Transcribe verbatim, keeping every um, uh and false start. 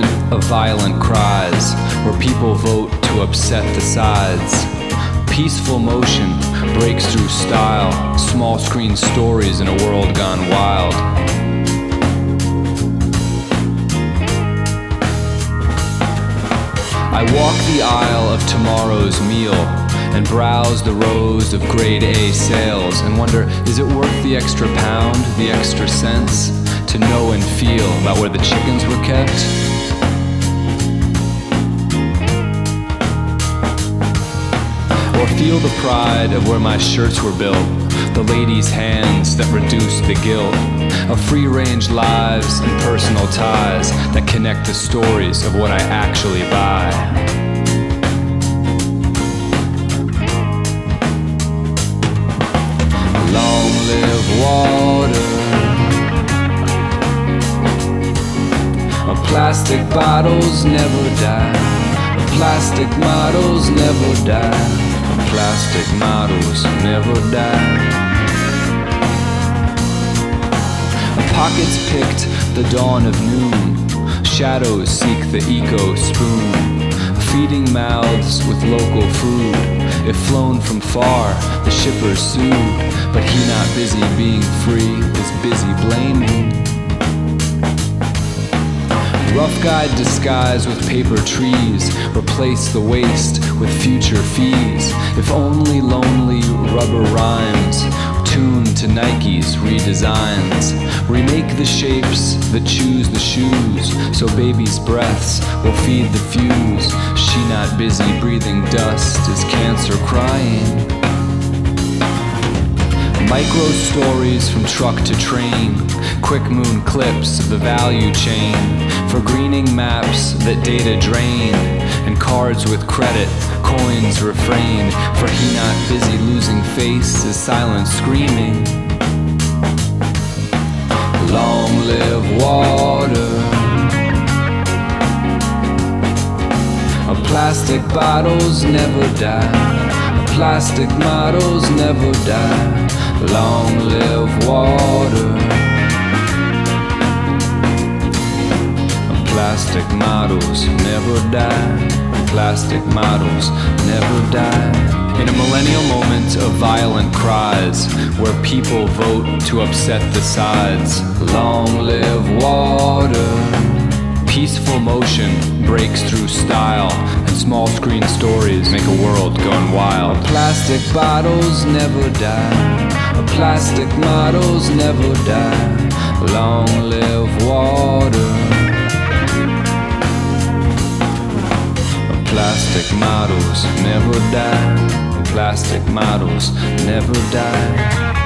moment of violent cries, where people vote to upset the sides. Peaceful motion breaks through style, small screen stories in a world gone wild. I walk the aisle of tomorrow's meal and browse the rows of grade A sales and wonder, is it worth the extra pound, the extra cents, to know and feel about where the chickens were kept? Or feel the pride of where my shirts were built, the ladies' hands that reduce the guilt of free-range lives and personal ties that connect the stories of what I actually buy. Long live water. Plastic bottles never die. Plastic models never die. Plastic models never die. Pockets picked the dawn of noon. Shadows seek the eco spoon. Feeding mouths with local food. If flown from far, the shipper sued. But he not busy being free, is busy blaming. Rough guide disguise with paper trees. Replace the waste with future fees. If only lonely rubber rhymes. Tuned to Nike's redesigns. Remake the shapes that choose the shoes, so baby's breaths will feed the fuse. She not busy breathing dust, is cancer crying. Micro stories from truck to train. Quick moon clips of the value chain. For greening maps that data drain. And cards with credit, coins refrain. For he not busy losing face, is silent screaming. Long live water. Plastic bottles never die. Plastic models never die. Long live water. Plastic models never die. Plastic models never die. In a millennial moment of violent cries, where people vote to upset the sides. Long live water. Peaceful motion breaks through style, and small screen stories make a world gone wild. Plastic bottles never die. Plastic models never die. Long live water. Plastic models never die. Plastic models never die.